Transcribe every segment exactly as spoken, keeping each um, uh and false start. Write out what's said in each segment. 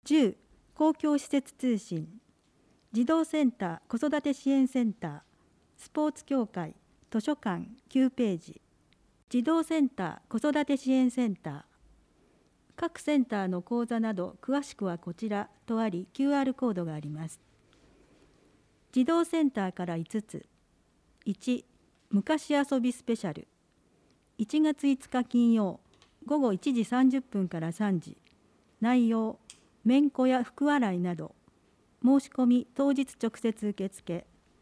じゅう公共施設通信、児童センター子育て支援センター、スポーツ協会、図書館きゅうページ、児童センター子育て支援センター、各センターの講座など詳しくはこちらとあり キューアール コードがあります。児童センターからいつつ、いち昔遊びスペシャル、いちがついつか金曜午後いちじさんじゅっぷんからさんじ、内容めんこや福洗いなど、申し込み当日直接受付。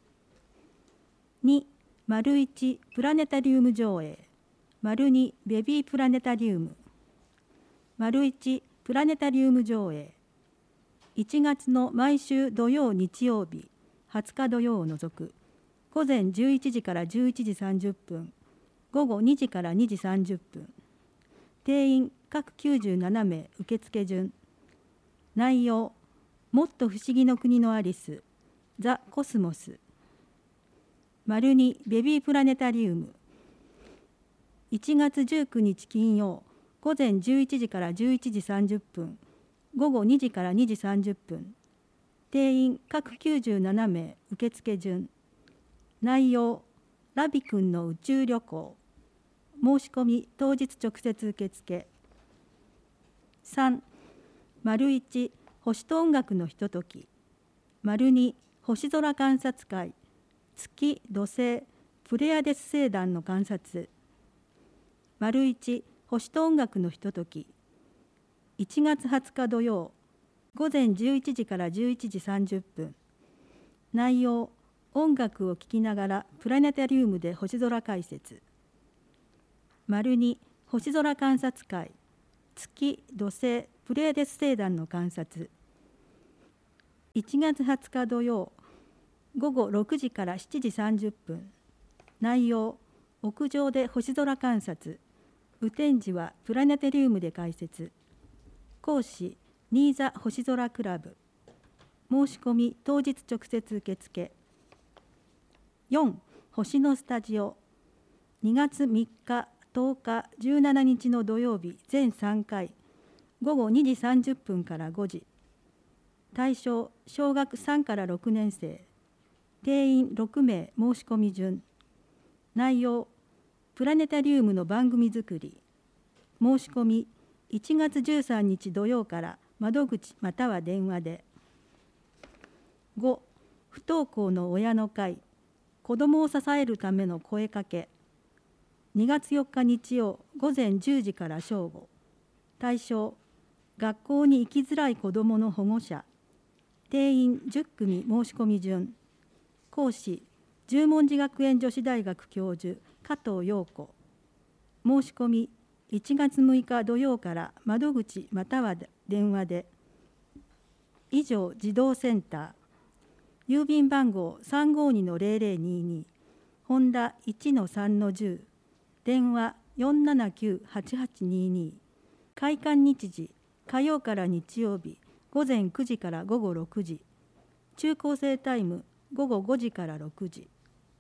に丸いちプラネタリウム上映、丸にベビープラネタリウム、丸いちプラネタリウム上映、いちがつの毎週土曜日曜日はつか土曜を除く午前じゅういちじからじゅういちじさんじゅっぷん、午後にじからにじさんじゅっぷん、定員各きゅうじゅうななめい受付順。内容もっと不思議の国のアリス、ザ・コスモス、丸にベビープラネタリウム、いちがつじゅうくにち金曜午前じゅういちじからじゅういちじさんじゅっぷん、午後にじからにじさんじゅっぷん、定員各きゅうじゅうななめい受付順。内容ラビくんの宇宙旅行、申し込み当日直接受付。さん丸いち星と音楽のひととき、丸に星空観察会、月土星プレアデス星団の観察。丸いち星と音楽のひととき、いちがつはつか土曜午前じゅういちじからじゅういちじさんじゅっぷん、内容音楽を聴きながらプラネタリウムで星空解説。丸に星空観察会、月土星プレーデス星団の観察。いちがつはつか土曜午後ろくじからしちじさんじゅっぷん、内容屋上で星空観察、雨天時はプラネタリウムで解説。講師新座星空クラブ、申し込み当日直接受付。よん星のスタジオ、にがつみっかとおかじゅうしちにちの土曜日全さんかい、午後にじさんじゅっぷんからごじ、対象小学さんからろくねんせい、定員ろくめい申し込み順。内容プラネタリウムの番組作り、申し込みいちがつじゅうさんにち土曜から窓口または電話で。ご不登校の親の会、子どもを支えるための声かけ。にがつよっか日曜午前じゅうじから正午、対象学校に行きづらい子どもの保護者、定員じゅっくみ申し込み順。講師十文字学園女子大学教授加藤陽子、申し込みいちがつむいか土曜から窓口または電話で。以上児童センター、郵便番号 さんごーにのぜろぜろにに、ホンダ いちのさんのじゅう、電話 よんななきゅうはちはちにに、開館日時火曜から日曜日午前くじから午後ろくじ、中高生タイム午後ごじからろくじ。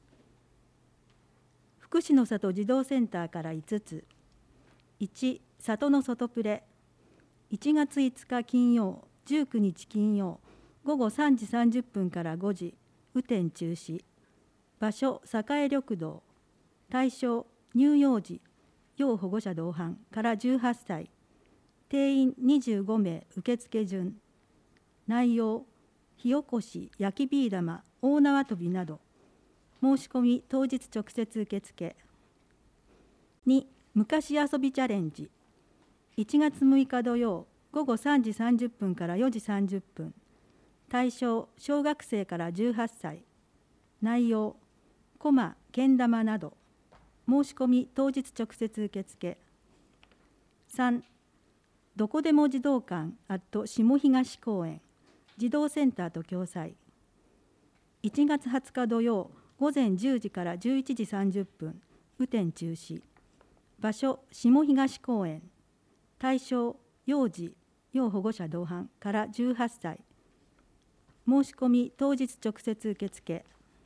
福祉の里児童センターからいつつ、いち里の外プレ、いちがついつか金曜じゅうくにち金曜午後さんじさんじゅっぷんからごじ、雨天中止。場所栄緑道、対象乳幼児要保護者同伴からじゅうはっさい、定員にじゅうごめい受付順。内容火起こし焼きビー玉大縄跳びなど、申し込み当日直接受付。に昔遊びチャレンジ、いちがつむいか土曜午後さんじさんじゅっぷんからよじさんじゅっぷん、対象小学生からじゅうはっさい、内容こまけん玉など、申し込み当日直接受付。さんどこでも児童館@下東公園児童センターと共催、いちがつはつか土曜午前じゅうじからじゅういちじさんじゅっぷん、雨天中止。場所下東公園、対象幼児要保護者同伴からじゅうはっさい、申し込み当日直接受付。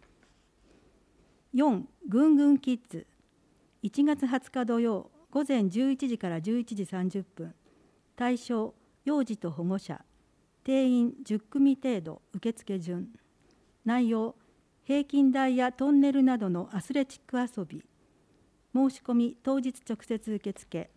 よんぐんぐんキッズ、いちがつはつか土曜午前じゅういちじからじゅういちじさんじゅっぷん、対象幼児と保護者。 定員じゅっ組程度受付順。内容、平均台やトンネルなどのアスレチック遊び。申し込み当日直接受付。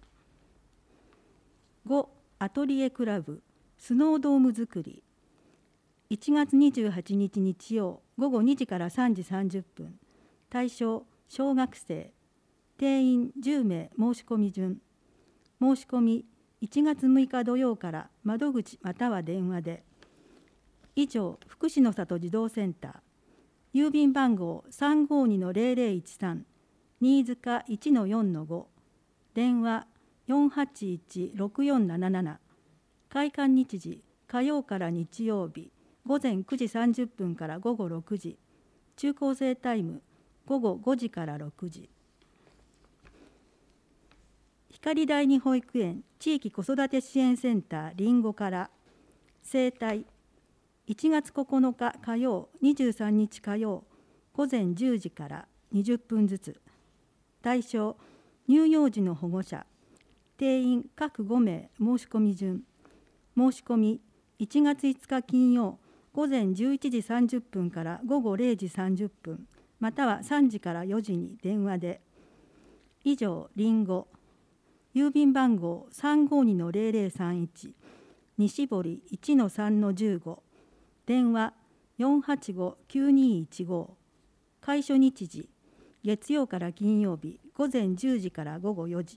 ご、アトリエクラブスノードーム作り。いちがつにじゅうはちにち日曜午後にじからさんじさんじゅっぷん。対象小学生。定員じゅうめい申し込み順。申し込みいちがつむいか土曜から窓口または電話で。以上、福祉の里児童センター。郵便番号 さんごにのぜろぜろいちさん 新塚 いちのよんのご。電話よんはちいちろくよんなななな。開館日時火曜から日曜日午前くじさんじゅっぷんから午後ろくじ。中高生タイム午後ごじからろくじ。光第二保育園地域子育て支援センターりんごから生態いちがつここのか火曜にじゅうさんにち火曜午前じゅうじからにじゅっぷんずつ。対象乳幼児の保護者。定員各ごめい申し込み順。申し込みいちがついつか金曜午前じゅういちじさんじゅっぷんから午後れいじさんじゅっぷんまたはさんじからよじに電話で。以上、りんご。郵便番号 さんごにのぜろぜろさんいち 西堀 いちのさんのじゅうご。電話よんはちごきゅうにいちご。開所日時月曜から金曜日午前じゅうじから午後よじ。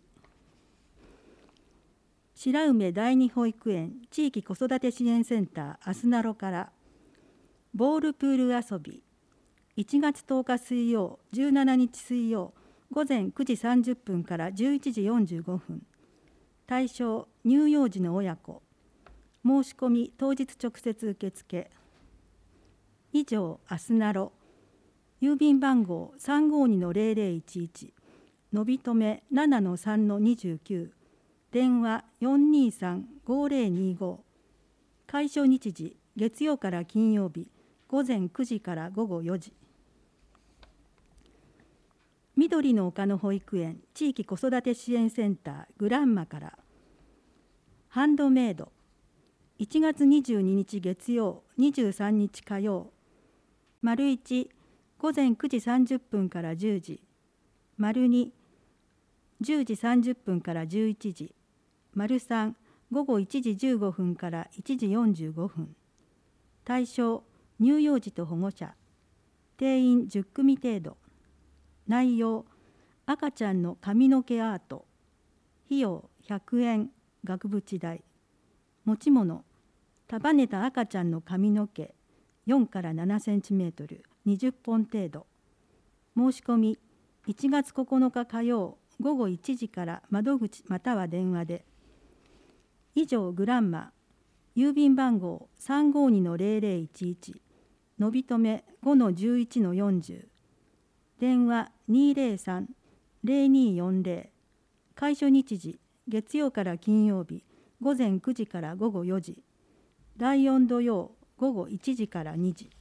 白梅第二保育園地域子育て支援センターあすなろからボールプール遊びいちがつとおか水曜じゅうしちにち水曜午前くじさんじゅっぷんからじゅういちじよんじゅうごふん。対象乳幼児の親子。申し込み当日直接受付。以上、あすなろ。郵便番号 さんごにのぜろぜろいちいち のびとめ ななのさんのにじゅうきゅう。電話よんにさんごぜろにご。開所日時月曜から金曜日午前くじから午後よじ。緑の丘の保育園地域子育て支援センターグランマからハンドメイドいちがつにじゅうににち月曜にじゅうさんにち火曜丸いち午前くじさんじゅっぷんからじゅうじ丸にじゅうじさんじゅっぷんからじゅういちじ丸さん午後いちじじゅうごふんからいちじよんじゅうごふん。対象乳幼児と保護者。定員じゅっ組程度。内容赤ちゃんの髪の毛アート。費用ひゃくえん額縁代。持ち物束ねた赤ちゃんの髪の毛よんからななセンチメートルにじゅっぽん程度。申し込みいちがつここのか火曜午後いちじから窓口または電話で。以上、グランマ。郵便番号 さんごにのぜろぜろいちいち のびとめ ごのじゅういちのよんじゅう。電話にぜろさん ぜろによんぜろ。開所日時月曜から金曜日午前くじから午後よじ。だいよん土曜午後いちじからにじ。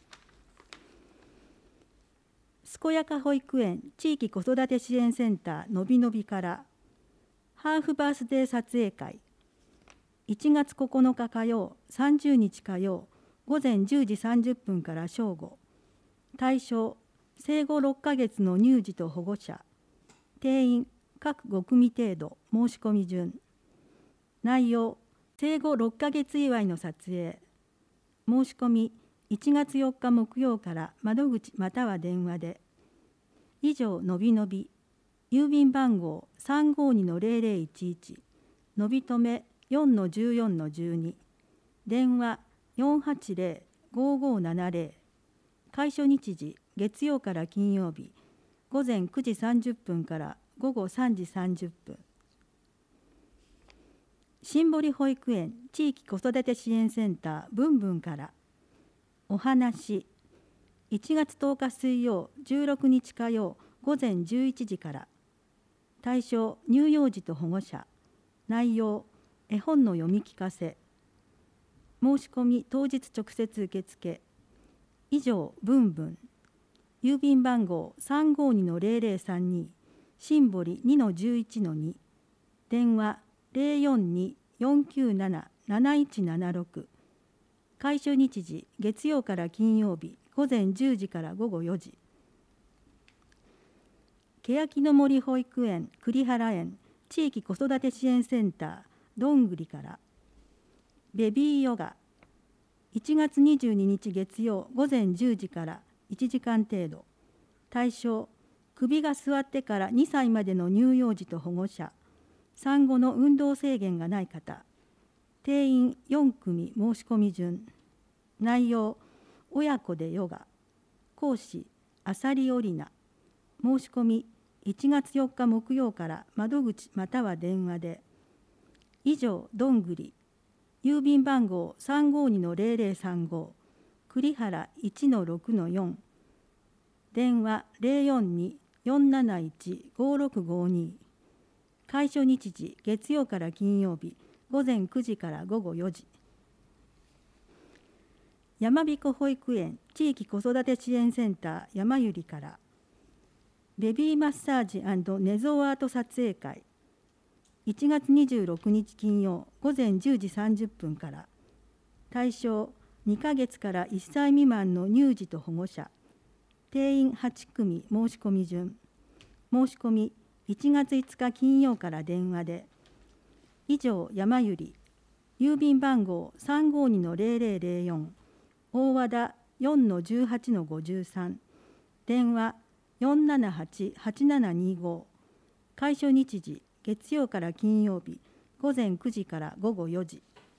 健やか保育園地域子育て支援センターのびのびからハーフバースデー撮影会いちがつここのか火曜さんじゅうにち火曜午前じゅうじさんじゅっぷんから正午。対象生後ろっかげつの乳児と保護者。定員各ご組程度申し込み順。内容生後ろっかげつ祝いの撮影。申し込みいちがつよっか木曜から窓口または電話で。以上、のびのび。郵便番号 さんごにのぜろぜろいちいち のびとめ よんのじゅうよんのじゅうに。電話よんはちぜろ ごごななぜろ。開所日時月曜から金曜日午前くじさんじゅっぷんから午後さんじさんじゅっぷん。新堀保育園地域子育て支援センターブンブンからお話いちがつとおか水曜じゅうろくにち火曜午前じゅういちじから。対象乳幼児と保護者。内容絵本の読み聞かせ。申し込み当日直接受付。以上、ブンブン。郵便番号 さんごにのぜろぜろさんに 新堀 にのじゅういちのに。電話 ぜろよんに よんきゅうなな なないちななろく。 開所日時月曜から金曜日午前じゅうじから午後よじ。欅の森保育園栗原園地域子育て支援センターどんぐりからベビーヨガいちがつにじゅうににち月曜午前じゅうじからいちじかん程度。対象首が座ってからにさいまでの乳幼児と保護者、産後の運動制限がない方。定員よんくみ申し込み順。内容親子でヨガ。講師浅利織菜。申し込みいちがつよっか木曜から窓口または電話で。以上どんぐり郵便番号 さんごにのぜろぜろさんご 栗原 いちのろくのよん 電話 ゼロよんに よんなないち ごろくごに。開所日時月曜から金曜日午前くじから午後よじ。山彦保育園地域子育て支援センター山ゆりからベビーマッサージ&寝相アート撮影会いちがつにじゅうろくにち金曜午前じゅうじさんじゅっぷんから。対象にかげつからいっさい未満の乳児と保護者。定員はちくみ申し込み順。申し込みいちがついつか金曜から電話で。以上山ゆり郵便番号 さんごにのぜろぜろぜろよん 大和田 よんのじゅうはちのごじゅうさん 電話 よんななはち はちななにご。開所日時月曜から金曜日午前くじから午後よじ。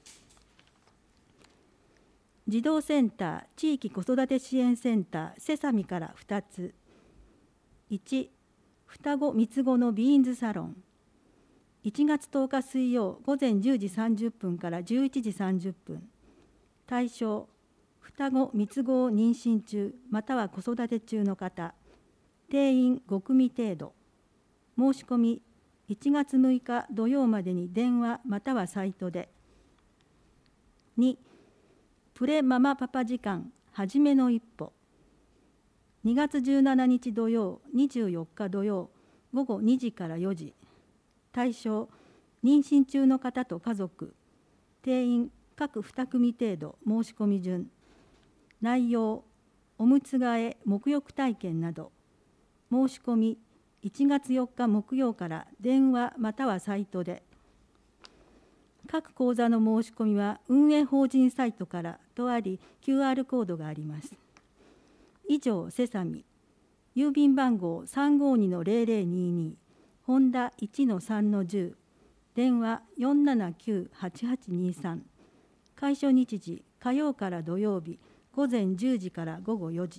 児童センター地域子育て支援センターセサミからふたつ。いち双子三つ子のビーンズサロンいちがつとおか水曜午前じゅうじさんじゅっぷんからじゅういちじさんじゅっぷん。対象双子三つ子を妊娠中または子育て中の方。定員ごくみ程度。申し込みいちがつむいか土曜までに電話またはサイトで。にプレママパパ時間はじめの一歩にがつじゅうしちにち土曜にじゅうよっか土曜午後にじからよじ。対象妊娠中の方と家族。定員各にくみ程度。申し込み順。内容おむつ替え沐浴体験など。申し込みいちがつよっか木曜から電話またはサイトで。各講座の申し込みは運営法人サイトからとあり キューアール コードがあります。以上セサミ郵便番号 さんごにのぜろぜろにに 本田 いちのさんのじゅう 電話 よんななきゅう はちはちにさん。開所日時火曜から土曜日午前じゅうじから午後よじ。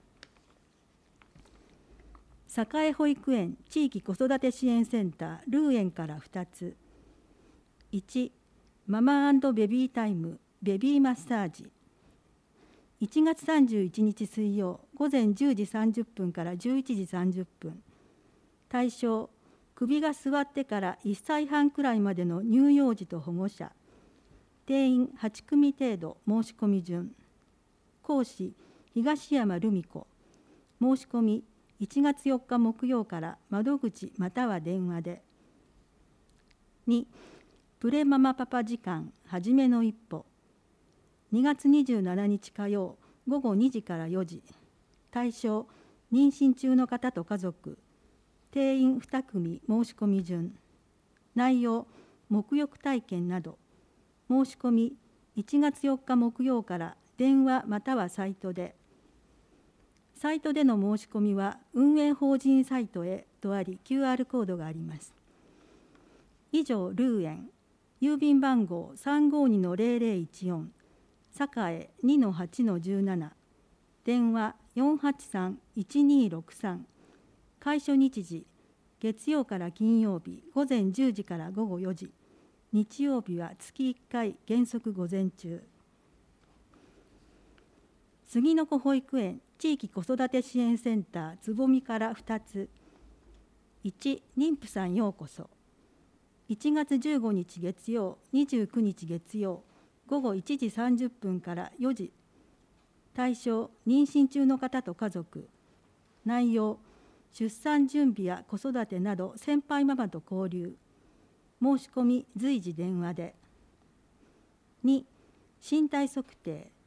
栄保育園地域子育て支援センタールーエンからふたつ。いちママ&ベビータイムベビーマッサージいちがつさんじゅういちにち水曜午前じゅうじさんじゅっぷんからじゅういちじさんじゅっぷん。対象首が座ってからいっさいはんくらいまでの乳幼児と保護者。定員はちくみ程度。申し込み順。講師東山留美子。申し込みいちがつよっか木曜から窓口または電話で。にプレママパパ時間はじめの一歩にがつにじゅうしちにち火曜午後にじからよじ。対象妊娠中の方と家族。定員にくみ申し込み順。内容沐浴体験など。申し込みいちがつよっか木曜から電話またはサイトで。サイトでの申し込みは運営法人サイトへとあり キューアール コードがあります。以上ルーエン郵便番号 さんごにのぜろぜろいちよん 栄 にのはちのじゅうなな。電話 よんはちさん いちにろくさん。開所日時月曜から金曜日午前じゅうじから午後よじ。日曜日は月いっかい原則午前中。杉の子保育園地域子育て支援センターつぼみからふたつ。いち妊婦さんようこそいちがつじゅうごにち月曜にじゅうくにち月曜午後いちじさんじゅっぷんからよじ。対象妊娠中の方と家族。内容出産準備や子育てなど先輩ママと交流。申し込み随時電話で。に身体測定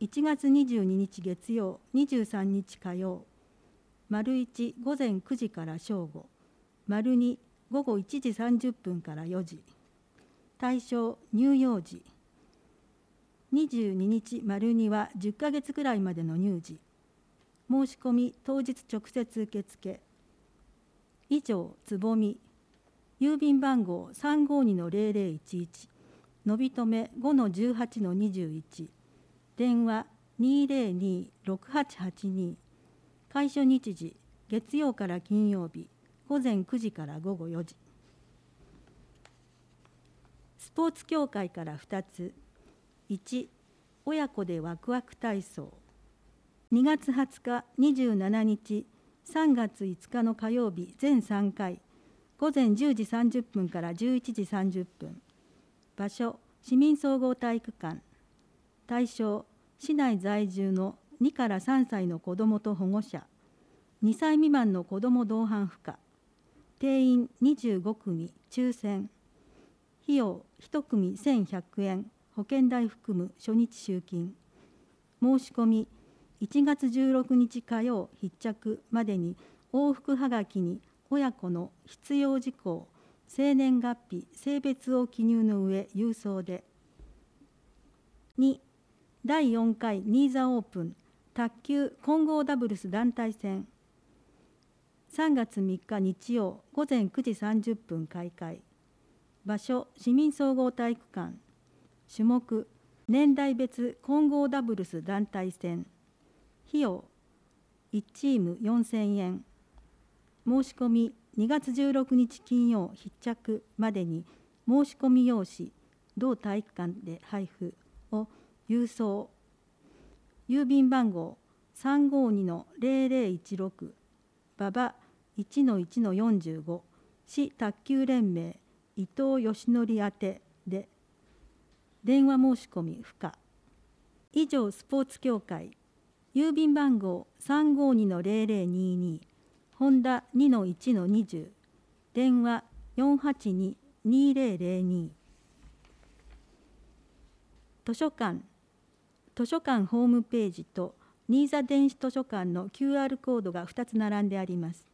いちがつにじゅうににち月曜、にじゅうさんにち火曜。丸いち午前くじから正午。丸に午後いちじさんじゅっぷんからよじ。対象乳幼児。にじゅうににち丸にはじゅっかげつくらいまでの乳児。申し込み当日直接受付。以上つぼみ。郵便番号 さんごにのゼロゼロいちいち。のびとめ ごのじゅうはちのにじゅういち。電話 にーぜろにーろくはちはちに。開所日時月曜から金曜日午前くじから午後よじ。スポーツ協会からふたつ。いち、親子でワクワク体操。にがつはつか、にじゅうしちにち、さんがついつかの火曜日全さんかい、午前じゅうじさんじゅっぷんからじゅういちじさんじゅっぷん。場所、市民総合体育館。対象、市内在住のにからさんさいの子どもと保護者。にさい未満の子ども同伴不可。定員にじゅうごくみ、抽選。費用いちくみせんひゃくえん、保険代含む初日集金。申し込みいちがつじゅうろくにち火曜必着までに往復はがきに親子の必要事項、生年月日、性別を記入の上郵送で。に、だいよんかいニーザオープン卓球混合ダブルス団体戦。さんがつみっか日曜午前くじさんじゅっぷん開会。場所、市民総合体育館。種目、年代別混合ダブルス団体戦。費用、いちチームよんせんえん。申し込みにがつじゅうろくにち金曜必着までに申し込み用紙、同体育館で配布を郵送。郵便番号 さんごにのゼロゼロいちろく、馬場 いちのいちのよんじゅうご、市卓球連盟伊藤義則宛てで。電話申し込み不可。以上スポーツ協会。郵便番号 さんごにのゼロゼロにに、ホンダ にのいちのにじゅう、電話 よんはちにのにゼロゼロに。図書館。図書館ホームページと新座電子図書館の キューアール コードがふたつ並んであります。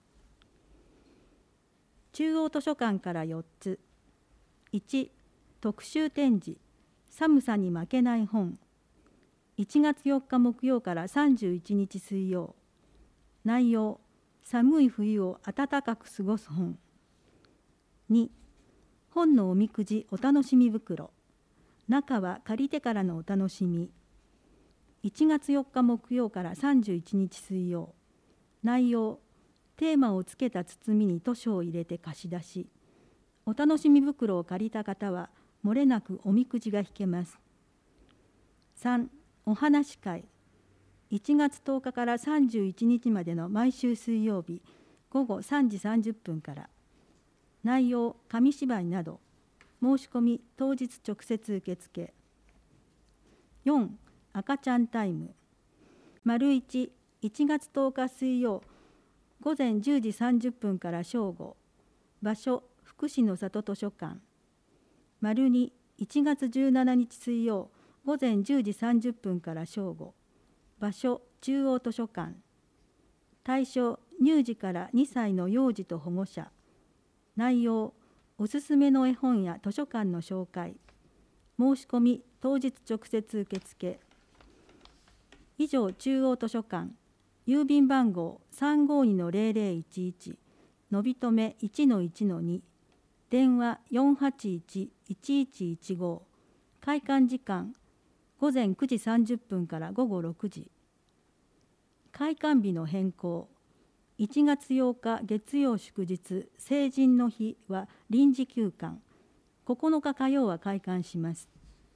中央図書館からよっつ。いち、特集展示寒さに負けない本。いちがつよっか木曜からさんじゅういちにち水曜。内容、寒い冬を暖かく過ごす本。に、本のおみくじお楽しみ袋。中は借りてからのお楽しみ。いちがつよっか木曜からさんじゅういちにち水曜。内容、テーマをつけた包みに図書を入れて貸し出し。お楽しみ袋を借りた方は漏れなくおみくじが引けます。さん、お話し会。いちがつとおかからさんじゅういちにちまでの毎週水曜日ごごさんじさんじゅっぷんから。内容、紙芝居など。申し込み当日直接受付。よん、赤ちゃんタイム。丸いち、いちがつとおか水曜午前じゅうじさんじゅっぷんから正午。場所、福祉の里図書館。丸に、いちがつじゅうしちにち水曜午前じゅうじさんじゅっぷんから正午。場所、中央図書館。対象、乳児からにさいの幼児と保護者。内容、おすすめの絵本や図書館の紹介。申し込み当日直接受付。以上中央図書館。郵便番号 さんごにのゼロゼロいちいち、のびとめ いちのいちのに、電話 よんはちいちいちいちいちご、開館時間ごぜんくじさんじゅっぷんからごごろくじ。開館日の変更。いちがつようか月曜祝日成人の日は臨時休館。ここのか火曜は開館します。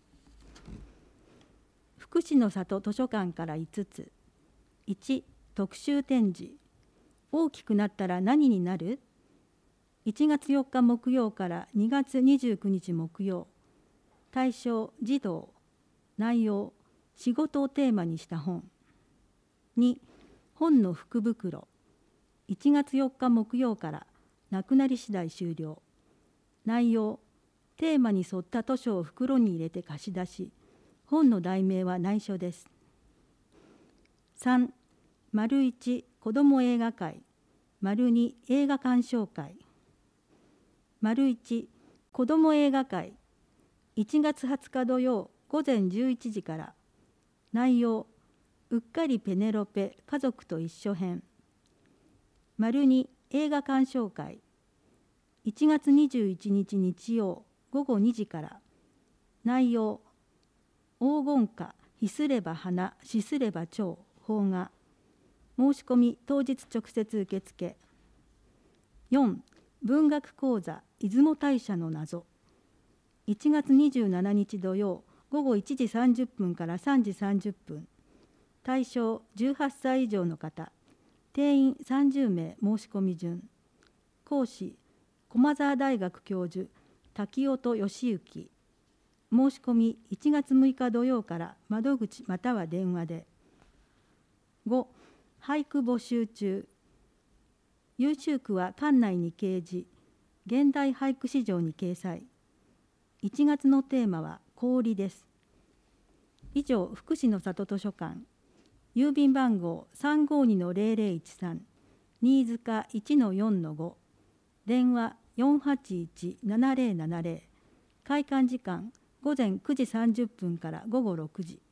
福祉の里図書館からいつつ。いち、特集展示。大きくなったら何になる？いちがつよっか木曜からにがつにじゅうくにち木曜。対象、児童。内容、仕事をテーマにした本。に、本の福袋。いちがつよっか木曜からなくなり次第終了。内容、テーマに沿った図書を袋に入れて貸し出し。本の題名は内緒です。 さん、丸いち子ども映画会、丸に映画鑑賞会。丸いち子ども映画会、いちがつはつか土曜午前じゅういちじから。内容、うっかりペネロペ家族と一緒編。丸に映画鑑賞会、いちがつにじゅういちにち日曜午後にじから。内容、黄金花ひすれば花しすれば蝶邦画。申し込み当日直接受付。よん、文学講座出雲大社の謎。いちがつにじゅうしちにち土曜午後いちじさんじゅっぷんからさんじさんじゅっぷん。対象じゅうはっさい以上の方。定員さんじゅうめい申し込み順。講師駒澤大学教授滝音義行。申し込みいちがつむいか土曜から窓口または電話で。ご、俳句募集中。優秀句は館内に掲示、現代俳句市場に掲載。いちがつのテーマは氷です。以上、福祉の里図書館。郵便番号 さんごーにのぜろぜろいちさん、新塚 いちのよんのご、電話 よんはちいちななぜろななぜろ、開館時間午前くじさんじゅっぷんから午後ろくじ。